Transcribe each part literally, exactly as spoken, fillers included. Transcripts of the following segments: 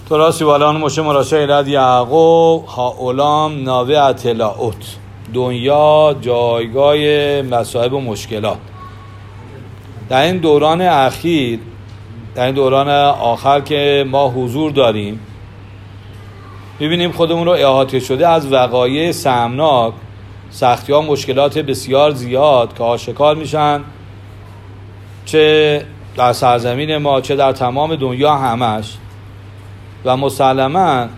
تورا سیوالان مشه مراشا ایلاد یعقوب ها اولام ناوه اطلاعات دنیا جایگاه مصائب و مشکلات. در این دوران اخیر، در این دوران آخر که ما حضور داریم، ببینیم خودمون رو احاطه شده از وقایع سهمناک، سختی ها، مشکلات بسیار زیاد که آشکار میشن، چه در سرزمین ما چه در تمام دنیا همش. و مسلماً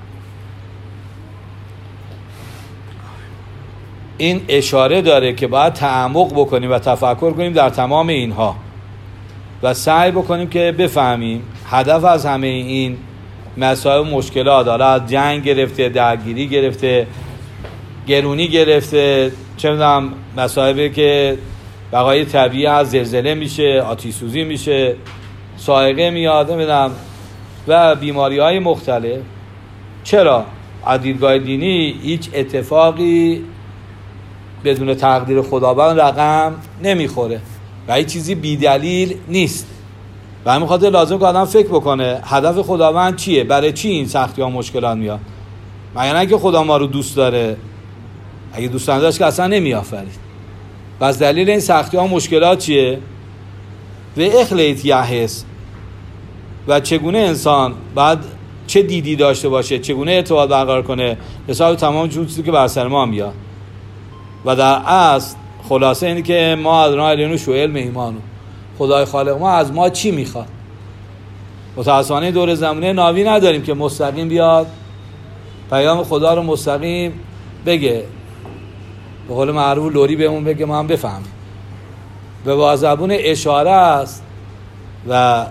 این اشاره داره که باید تعمق بکنیم و تفکر کنیم در تمام اینها و سعی بکنیم که بفهمیم هدف از همه این مسائل و مشکلات، حالا از جنگ گرفته، درگیری گرفته، گرونی گرفته، چه می‌دونم مسائلی که بقای طبیعی از زلزله میشه، آتش سوزی میشه، صاعقه میاد، نمیدونم، و بیماری‌های مختلف. چرا؟ از دیدگاه دینی هیچ اتفاقی بدون تقدیر خداوند رقم نمیخوره و هیچ چیزی بی‌دلیل نیست. و همین خاطر لازم که آدم فکر بکنه هدف خداوند چیه؟ برای چی این سختی ها مشکلات میاد؟ مگر نه که خدا ما رو دوست داره؟ اگه دوست نداشت که اصلا نمیآفرید. پس دلیل این سختی ها مشکلات چیه؟ و اخلیت یحس و چگونه انسان باید چه دیدی داشته باشه، چگونه ارتباط برقرار کنه حساب تمام چیزی که بر سر ما میاد. و در اصل خلاصه اینه که ما از راه علم شو علم ایمانو، خدای خالق ما از ما چی میخواد؟ متاسفانه دور زمانه ناوی نداریم که مستقیم بیاد پیام خدا رو مستقیم بگه، به قول معروف لوری بهمون بگه ما هم بفهمیم. به با زبون اشاره است و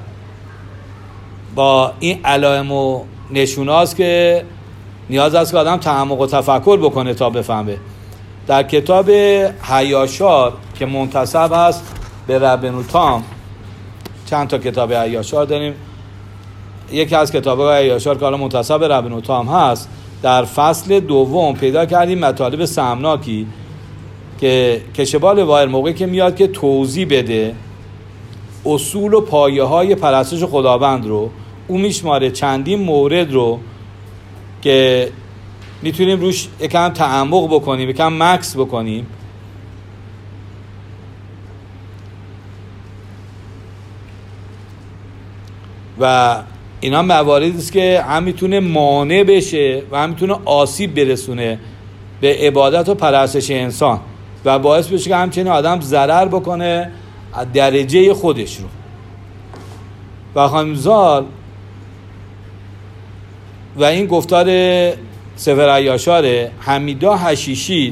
با این علائم و نشوناست که نیاز است که آدم تعمق و تفکر بکنه تا بفهمه. در کتاب حیاشار که منتسب است به ربنو تام، چند تا کتاب حیاشار داریم، یکی از کتاب‌های حیاشار که حالا منتسب به ربنو تام هست، در فصل دوم پیدا کردیم مطالب سهمناکی که کشبال وایر موقعی که میاد که توضیح بده اصول و پایه های پرستش خداوند رو، او میشماره چندین مورد رو که میتونیم روش یکم تعمق بکنیم، یکم مکس بکنیم و اینا مواردی است که هم میتونه مانع بشه و هم میتونه آسیب برسونه به عبادت و پرستش انسان و باعث بشه که همچنین آدم ضرر بکنه از درجه خودش رو. و خانمزال و این گفتار سفر عیاشاره حمیدا حشیشید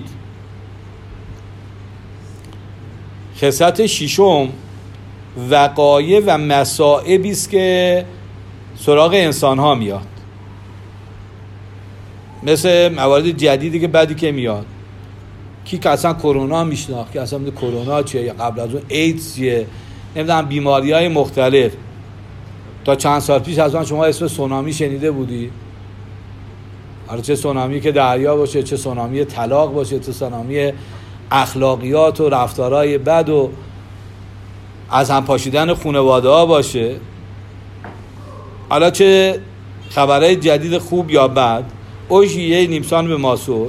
خصلت ششم وقایع و مصائبی است که سراغ انسان ها میاد، مثل موارد جدیدی که بعدی که میاد، کی که اصلا کرونا میشناخت که اصلا کرونا چیه یا قبل از اون ایدز چیه، نمیدونم بیماری های مختلف. تا چند سال پیش از آن شما اسم سونامی شنیده بودی؟ حالا چه سونامی که دریا باشه، چه سونامی طلاق باشه، چه سونامی اخلاقیات و رفتارهای بد و از هم پاشیدن خانواده ها باشه، حالا چه خبرهای جدید خوب یا بد، اوش یه نیمسان به ماسور،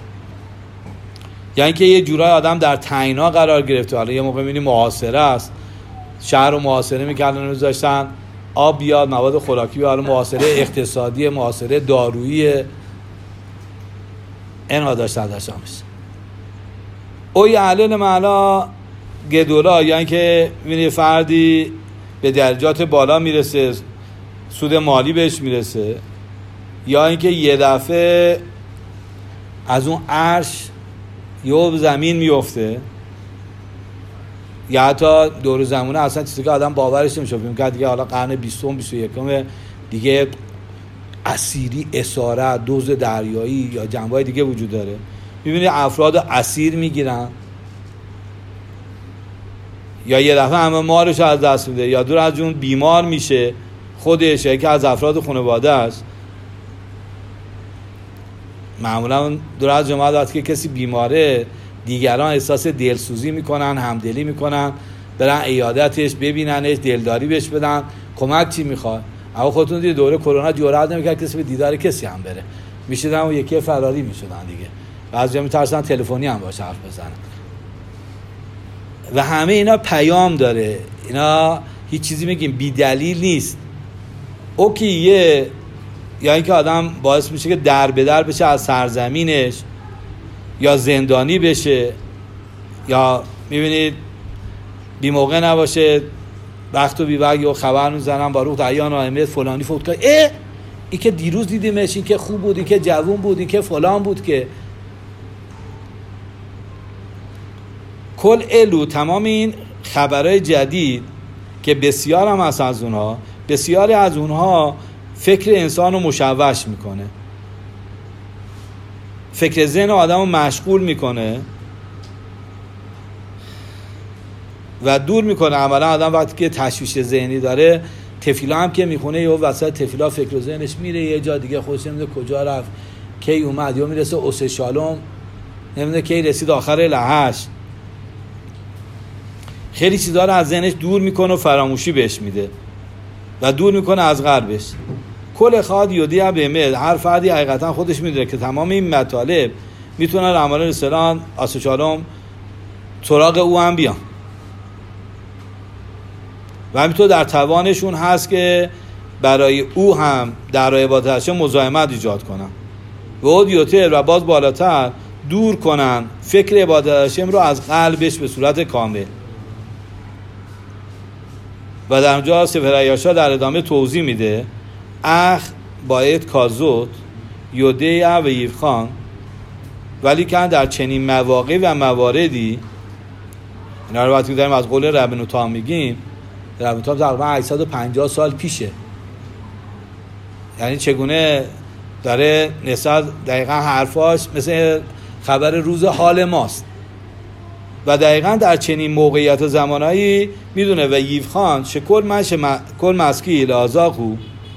یعنی که یه جورای آدم در تعیینا قرار گرفته. حالا یه موقع می‌بینی محاصره است، شهر رو محاصره می‌کردن، می‌ذاشتن آب بیاد، مواد خوراکی بیاد، محاصره اقتصادی، محاصره دارویی، اینا داشتن داشتن میشه. او یه علل معلا گدولا، یعنی که می‌بینی فردی به درجات بالا میرسه، سود مالی بهش میرسه، یا اینکه یه دفعه از اون عرش یه زمین میفته، یا حتی دور زمونه اصلا چیزی که آدم باورش نمیشه. فکر می‌کنه دیگه حالا قرن بیستم بیست و یکم دیگه اسیری، اسارت، دوز دریایی یا جنبه‌های دیگه وجود داره. می‌بینی افراد اسیر میگیرن، یا یه دفعه همه مالش از دست میده، یا دور از جون بیمار میشه خودش، یا که از افراد خانواده است. معمولا دور از جماعت وقتی که کسی بیماره، دیگران احساس دلسوزی میکنن، همدلی میکنن، برن عیادتش، ببیننش، دلداری بهش بدن، کمک چی میخواد. اما خودتون دیدید دوره کرونا جرئت نمی‌کرد کسی به دیدار کسی هم بره، میشدن و یکی فراری میشدن دیگه، بعضیا میترسن تلفنی هم باشه حرف بزنن. و همه اینا پیام داره، اینا هیچ چیزی میگیم بی دلیل نیست. اوکی یه یا اینکه آدم باعث میشه که در به در بشه از سرزمینش، یا زندانی بشه، یا میبینید بی موقع نباشه وقت و بی وقت یا خبر میزنن با روح دیان احمد فلانی فوت کرد، اه این که دیروز دیدیمش، این که خوب بود، این که جوون بود، این که فلان بود. که کل الو تمام این خبرهای جدید که بسیار هم هست از اونها، بسیاری از اونها فکر انسان رو مشوش میکنه، فکر ذهن آدم رو مشغول میکنه و دور میکنه. عملا آدم وقتی که تشویش ذهنی داره، تفیلا هم که میخونه یه وسط تفیلا فکر و ذهنش میره یه جا دیگه، خودش نمیده کجا رفت، کی اومد، یا میرسه اوس شالوم نمیده کی رسید آخر لحش. خیلی چیزا رو از ذهنش دور میکنه و فراموشی بهش میده و دور میکنه از قلبش. کل خاد یودی هم بهمد، هر فردی حقیقتا خودش میدونه که تمام این مطالب میتونن رحمان رسولان آسوچالوم سراغ او هم بیان و همینطور در توانشون هست که برای او هم در راه عبادتش مزاحمت ایجاد کنن و اودیوتر و باز بالاتر دور کنن فکر عبادتش رو از قلبش به صورت کامل. و در اونجا سفر عیاشا در ادامه توضیح میده اخ باید کازوت یوده و یفخان، ولی که در چنین مواقع و مواردی، اینا رو وقتی داریم از قول ربنو تام میگیم، ربنو تام تقریبا هشتصد و پنجاه سال پیشه، یعنی چگونه داره نسبت دقیقا حرفاش مثل خبر روز حال ماست و دقیقا در چنین موقعیت زمانایی میدونه. و یفخان شکل منش کل مسکی لازاقو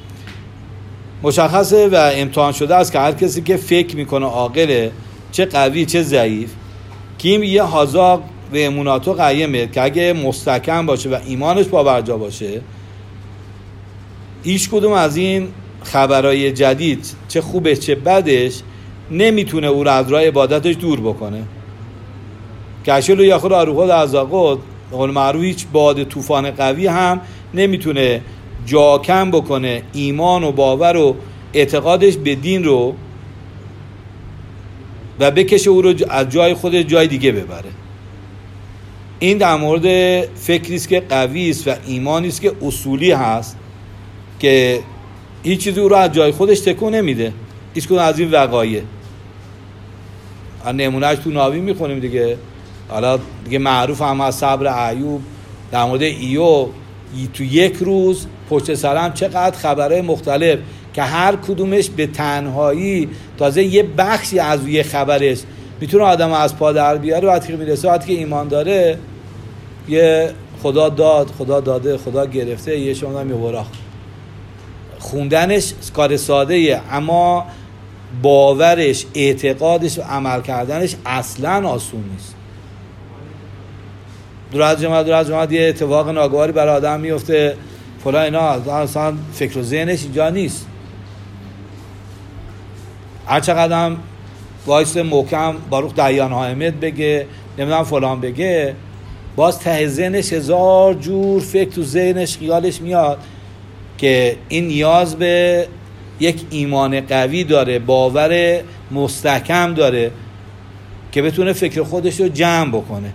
مشخصه و امتحان شده است که هر کسی که فکر میکنه عاقله، چه قوی چه ضعیف، کیم یه حاضاق و اموناتو قیمه که اگه مستحکم باشه و ایمانش باورجا باشه، هیچ کدوم از این خبرهای جدید چه خوبش چه بدش نمیتونه او را از راه عبادتش دور بکنه. کشلو یا خود آروخود از آقود قول معروف هیچ باد طوفان قوی هم نمیتونه جاکم بکنه ایمان و باور و اعتقادش به دین رو و بکشه او رو از جای خودش جای دیگه ببره. این در مورد فکری است که قوی است و ایمانی است که اصولی هست که هیچ چیزی او رو از جای خودش تکون نمیده. هیچ کدوم از این وقایع نمونهش تو ناوی میخونیم دیگه، حالا دیگه معروف هم از صبر ایوب، در مورد ایوب تو یک روز پشت سرم چقدر خبرهای مختلف که هر کدومش به تنهایی تازه یه بخشی از یه خبرش میتونه آدم از پا در بیاره. وقتی که میرسه وقتی که ایمان داره، یه خدا داد خدا داده خدا گرفته، یه شما هم میبرا خوندنش کار ساده ایه، اما باورش اعتقادش و عمل کردنش اصلا آسون نیست. دور از جماعت دور از جماعت یه اتفاق ناگواری برای آدم میفته فلان اینا، اصلا فکر و ذهنش اینجا نیست. هر چقدر هم وایس محکم باروخ دیان حامد بگه نمیدونم فلان بگه، باز ته ذهنش هزار جور فکر تو ذهنش خیالش میاد که این نیاز به یک ایمان قوی داره، باور مستحکم داره که بتونه فکر خودش رو جمع بکنه.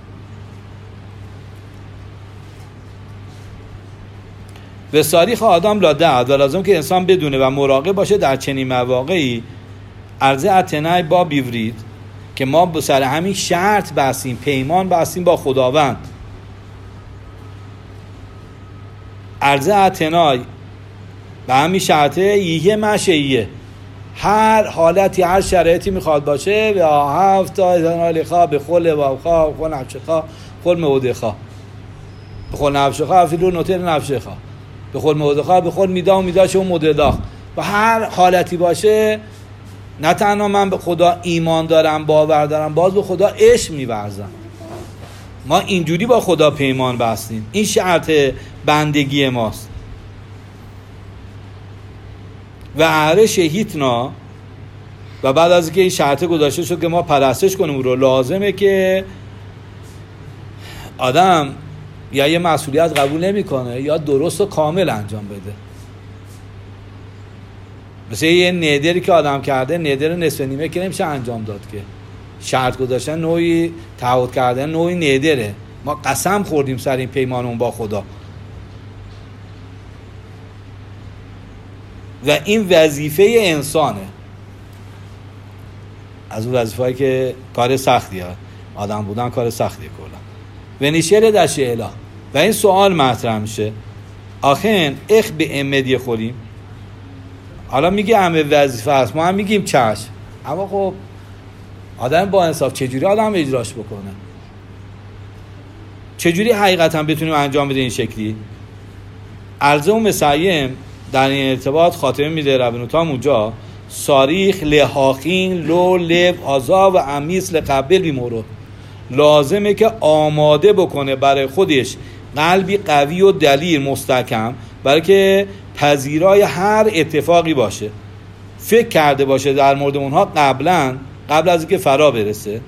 و ساریخ آدم لادعد و لازم که انسان بدونه و مراقب باشه در چنین مواقعی. عرضه اتنای با بیورید که ما به سر همین شرط بستیم، پیمان بستیم با خداوند. عرضه اتنای به همین شرطه یه مشهیه، هر حالتی هر شرایطی میخواد باشه و هفت تا ازنالی خواه به خل و خواه خل نفشه خواه خل موده خواه به خل نفشه خواه فیلو نوتر نفشه خواه به خل موده خواه به خل میدا و میداشه و موده داخ و هر حالتی باشه. نه تنها من به خدا ایمان دارم باور دارم، باز به خدا عشق می‌ورزم. ما اینجوری با خدا پیمان بستیم، این شرط بندگی ماست. و اهل شهیدنا، و بعد از اینکه این شرط گذاشته شد که ما پرستش کنیم او رو، لازمه که آدم یا یه مسئولیت قبول نمیکنه یا درست و کامل انجام بده. مثل یه ندری که آدم کرده، ندر نصف نیمه که نمیشه انجام داد، که شرط گذاشتن نوعی تعهد کردن نوعی ندره. ما قسم خوردیم سر این پیمانمون با خدا و این وظیفه انسانه، از اون وظیفه‌ای که کار سختیه، آدم بودن کار سختیه کلا. و نیشهر دشه اله و این سوال مطرح میشه آخه اخ به امدی خوریم. حالا میگه همه وظیفه هست، ما هم میگیم چشم، اما خب آدم با انصاف چجوری آدم اجراش بکنه؟ چجوری حقیقتا بتونیم انجام بده این شکلی؟ عرضه و مسیم در این ارتباط خاتمه میده ربنوتام اونجا ساریخ لحاقین لو لب آزا و امیس لقبل بیمورو، لازمه که آماده بکنه برای خودش قلبی قوی و دلیر مستحکم، برای که پذیرای هر اتفاقی باشه، فکر کرده باشه در مورد اونها قبلا، قبل از اینکه فرا برسه،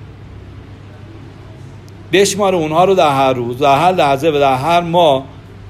بشماره اونها رو در هر روز، در هر لحظه و در هر ماه،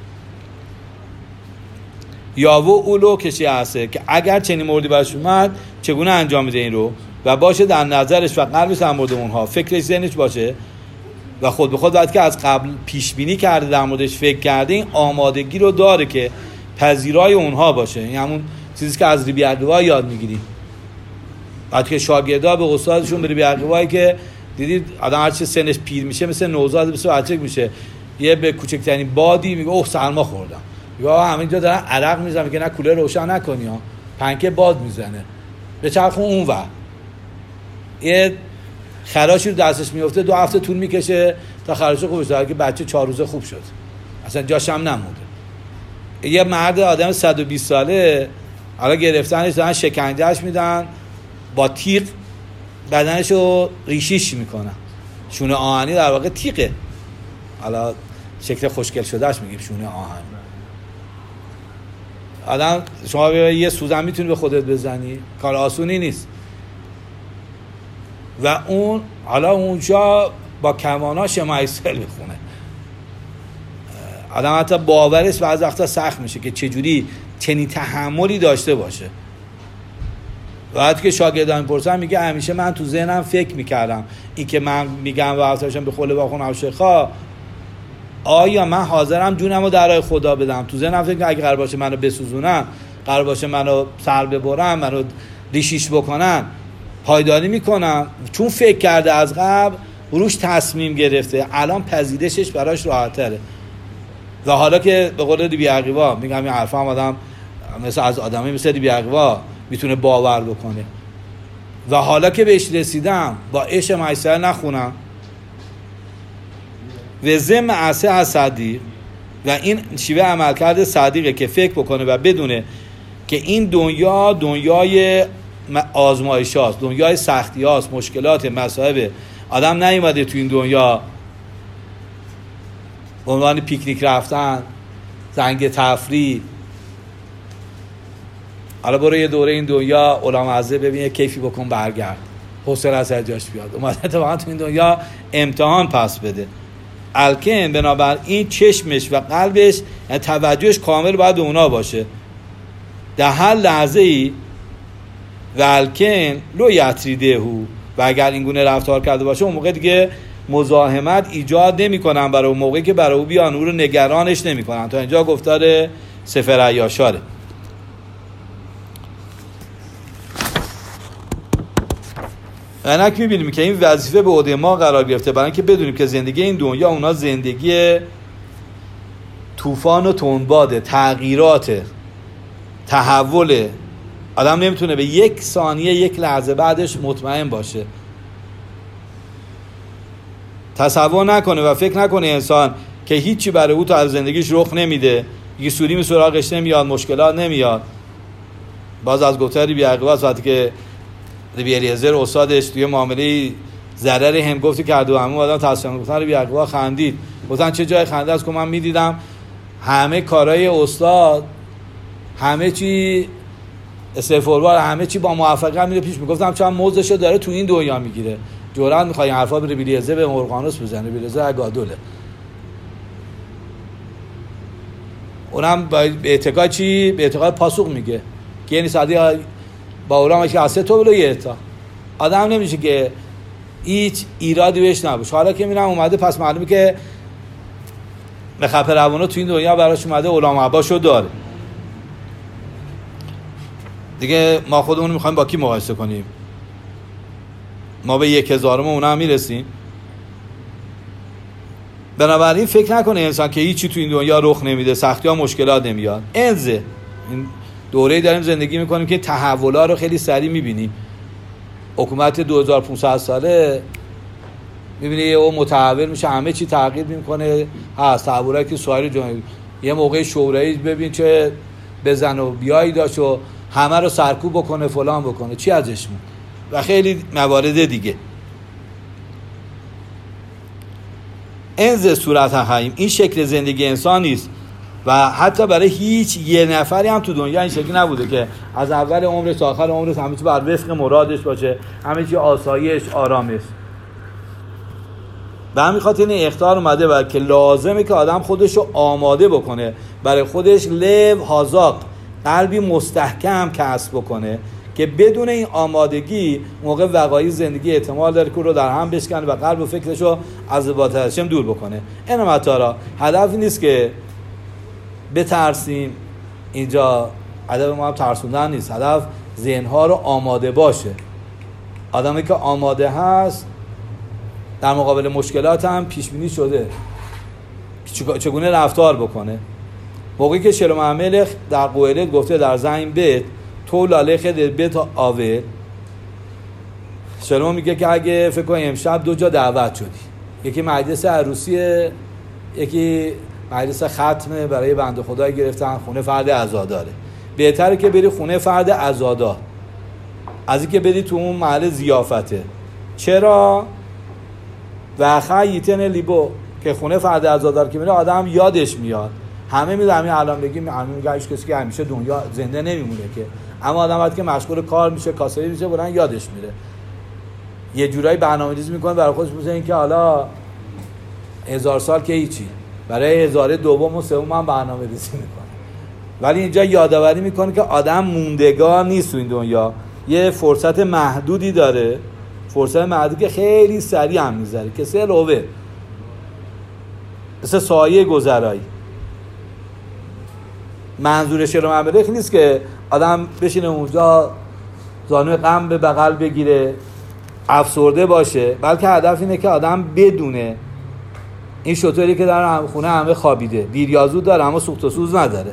یا و اولو کشی هسته که اگر چنین موردی برش اومد چگونه انجام میده این رو، و باشه در نظرش و قلبش در مورد اونها، فکرش ذهنش باشه و خود به خود وقتی که از قبل پیش بینی کرده در موردش فکر کرده، این آمادگی رو داره که پذیرای اونها باشه. این همون چیزی که از ربیع عقیبا یاد میگیریم، وقتی که شاگردا به استادشون به ربیع عقیبایی که دیدید آدم هر چه سنش پیر میشه مثل نوزاد مثل بچه میشه، یه به کوچکترین بادی میگه اوه سرما خوردم، یا همینجا دارن عرق میزنن، میگه نه کولر روشن نکنی ها، پنکه باد میزنه، به چرخون اون ور یه خراشی رو دستش میفته، دو هفته طول میکشه تا خراش خوبش داره، که بچه چهار روزه خوب شد، اصلا جاش هم نمونده. یه مرد آدم صد و بیست ساله حالا گرفتنش دارن شکنجهش میدن، با تیغ بدنش رو ریشیش میکنن، شونه آهنی در واقع تیغه، حالا شکل خوشگل شدهش میگیم شونه آهنی. آدم شما یه سوزن میتونی به خودت بزنی، کار آسونی نیست. و اون حالا اونجا با کمانا شمایسل بخونه، آدم حتی باورش بعضی وقتا سخت میشه که چجوری چنین تحملی داشته باشه. وقتی که شاگردان میپرسن میگه همیشه من تو ذهنم فکر میکردم این که من میگم و افتاشم به خله با خونم شیخا، آیا من حاضرم جونم رو در راه خدا بدم؟ تو ذهنم فکر اگه قرار باشه منو بسوزونن، قرار باشه منو سر ببرن، منو ریشیش بکنن، پایداری میکنم، چون فکر کرده از قبل روش تصمیم گرفته، الان پذیرشش براش راحت تره. و حالا که به قول ربیع عقیبا میگم این حرفا هم آدم مثل از آدمی مثل ربیع عقیبا میتونه باور بکنه، و حالا که بهش رسیدم با عشق میسر نخونم و ضمن عصه از صدیق، و این شیوه عملکرد صدیقه که فکر بکنه و بدونه که این دنیا دنیای آزمایش هاست، دنیای سختی هاست، مشکلات، مصائب. آدم نیومده تو این دنیا به عنوان پیکنیک رفتن، زنگ تفریح، حالا برو یه دوره این دنیا علامه عزه ببین یه کیفی بکن برگرد، حوصله از جاش بیاد. اومده اتفاقا تو این دنیا امتحان پس بده. الکن بنابر این چشمش و قلبش یعنی توجهش کامل باید به اونا باشه در هر لحظه ای. و الکن لو یتریده هو، و اگر این گونه رفتار کرده باشه اون موقع دیگه مزاحمت ایجاد نمی کنن برای اون موقعی که برای او بیان، او رو نگرانش نمی کنن. تا اینجا گفتار سفر عیاشاره. اینک میبینیم که این وظیفه به عهده ما قرار گرفته، برای اینکه بدونیم که زندگی این دنیا اونا زندگی طوفان و تندباده، تغییرات، تحول. آدم نمیتونه به یک ثانیه یک لحظه بعدش مطمئن باشه، تصور نکنه و فکر نکنه انسان که هیچی برای او تا از زندگیش رخ نمیده، یه سوری می سراغش نمیاد، مشکلات نمیاد. باز از گفتار ربیع عقیبا وقتی که ربیع الیعزر استادش توی معامله ضرر هم گفتی کرد و همون آدم تصمیم گفتن ربیع عقیبا خندید، گفتن چه جای خنده است که من میدیدم همه کارهای استاد همه چی استفوروار همه چی با موفقیت میره پیش. میگفتم چند موزشو داره تو این دنیا میگیره، جرأت میخوای این حرفا بره بیلیزه به مرغانوس بزنه، بیلیزه اگادوله. اونم به اعتقاد چی؟ به اعتقاد پاسوق میگه که یعنی سادی با اولام که اسه تو بلو یه تا آدم نمیشه که هیچ ایرادی بهش نباشه. حالا که میرم اومده پس معلومه که مخفر روانو تو این دنیا براش اومده، علام عباشو داره دیگه. ما خودمون میخوایم با کی مقایسه کنیم؟ ما به یک هزارم اونها هم میرسیم. بنابراین فکر نکنه انسان که هیچی تو این دنیا رخ نمیده، سختی ها مشکلات نمیاد. انزه این دوره‌ای داریم زندگی میکنیم که تحولات رو خیلی سریع میبینیم. حکومت دو هزار و پانصد ساله میبینی او متحول میشه، همه چی تغییر میکنه. هست تحولایی که سایر جمهوری یه موقع شورایی ببین چه بزن و بیایی داشت و همه رو سرکوب بکنه فلان بکنه، چی ازش مون و خیلی موارد دیگه. انز صورت حقیم این شکل زندگی انسان نیست و حتی برای هیچ یه نفری هم تو دنیا این شکلی نبوده که از اول عمرش تا آخر عمرش همه چی بر وفق مرادش باشه، همه چی آسایش آرامش. به همین خاطر این اخطار اومده و که لازمه که آدم خودشو آماده بکنه، برای خودش لب حاضق، قلبی مستحکم کسب بکنه که بدون این آمادگی موقع وقایع زندگی احتمال داره که رو در هم بشکنه و قلب و فکرشو از عبادت هاشم دور بکنه. این مطارا هدفی نیست که بترسیم، اینجا هدف ما هم ترسوندن نیست، هدف ذهنها رو آماده باشه. آدمی که آماده هست در مقابل مشکلات هم پیش بینی شده چگونه رفتار بکنه. موقعی که شلوم عملخ در قویلت گفته در زین بیت تو لاله خد بیت آوه، شلوم میگه که اگه فکر کنی امشب دو جا دعوت شدی، یکی مجلس عروسیه، یکی مجلس ختمه برای بنده خدای گرفتن، خونه فرد عزاداره، بهتره که بری خونه فرد عزادار از اینکه بری تو اون محل ضیافته. چرا؟ و خیتن لیبو که خونه فرد عزادار که میره آدم یادش میاد. همه میگه همین الان بگیم همه میگه هیچ کسی که همیشه دنیا زنده نمیمونه که، اما آدم وقتی که مشغول کار میشه کاسبی میشه بلند یادش میره، یه جورایی برنامه‌ریزی میکنه برای خودش، مثل اینکه حالا هزار سال که هیچی، برای هزاره دوم و سوم هم برنامه‌ریزی میکنه. ولی اینجا یادآوری میکنه که آدم موندگار نیست تو این دنیا، یه فرصت محدودی داره، فرصت محدودی که خیلی سریع هم میذاره که سه لوه مثل سایه گذرایی. منظور شلوم عملخ نیست که آدم بشینه اونجا زانوی غم به بغل بگیره افسرده باشه، بلکه هدف اینه که آدم بدونه این شطوری که در خونه همه خوابیده، دیر یا زود داره اما سوخت و سوز نداره.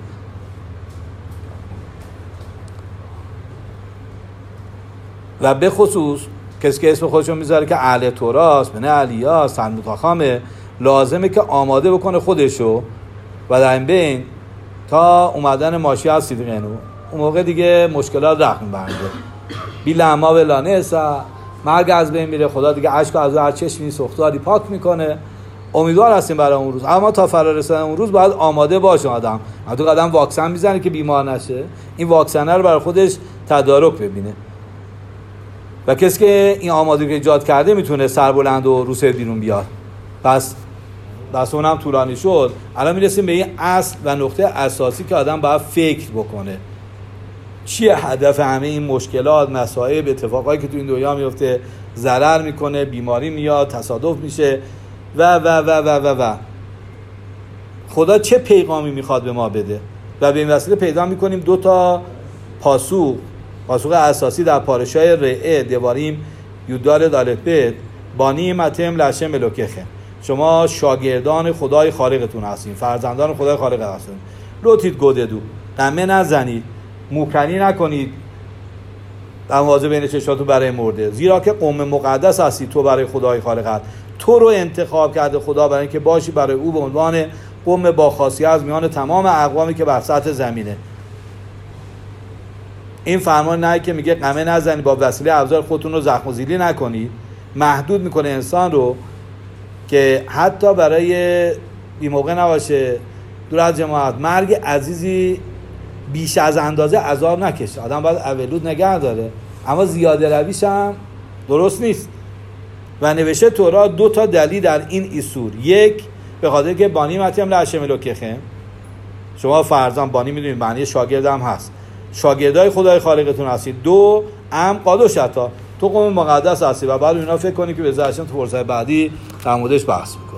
و به خصوص کسی که اسم خودشون میذاره که اهل توراست، بنه علیاست، سلموتاخامه، لازمه که آماده بکنه خودشو و در این بین تا اومدن ماشی از صدقینو اون موقع دیگه مشکلات رخم برده بی لما به لانسا، مرگ از بین میره، خدا دیگه عشق از هر چشمی سوختاری پاک میکنه. امیدوار هستیم برای اون روز، اما تا فرا رسیدن اون روز باید آماده باشه آدم. حتی آدم واکسن میزنه که بیمار نشه، این واکسن رو برای خودش تدارک ببینه و کسی که این آمادگی ایجاد کرده میتونه سربلند و روسه بیرون بیاد. پس بس اونم طولانی شد. الان میرسیم به این اصل و نقطه اساسی که آدم باید فکر بکنه چیه هدف همه این مشکلات، مصائب، اتفاقایی که تو این دنیا میفته، ضرر میکنه، بیماری میاد، تصادف میشه و و و و و و خدا چه پیغامی میخواد به ما بده و به این وسیله پیدا میکنیم دو تا پاسوق پاسوق اساسی در پارشای رعه دواریم یودال دالت بانی متم لشه ملوکخه، شما شاگردان خدای خالقتون هستین، فرزندان خدای خالق هستین. لوتید گوددو، قمه نزنید، موکنی نکنید در مواضع بین چشماتون برای مرده، زیرا که قوم مقدس هستی تو برای خدای خالقت. تو رو انتخاب کرده خدا برای اینکه باشی برای او به عنوان قوم با خاصیت از میان تمام اقوامی که بر سطح زمینه. این فرمان نه که میگه قمه نزنید، با وسیله ابزار خودتون رو زخم و زیلی نکنید، محدود میکنه انسان رو که حتی برای بی موقع نباشه دور از جماعت، مرگ عزیزی بیش از اندازه عذاب نکشه. آدم باید اولود نگه داره، اما زیاده رویش هم درست نیست. و نوشته تورات دو تا دلیل در این ایسور. یک، به خاطر که بانی متیم لعشم الوکخم، شما فرزان بانی میدونید معنی شاگرد هم هست، شاگردای خدای خالقتون هستید. دو، ام قادوشتا، تو قوم مقدس هستی و بعد اینا فکر کنی که به زرشن تو فرصت بعدی در موردش بحث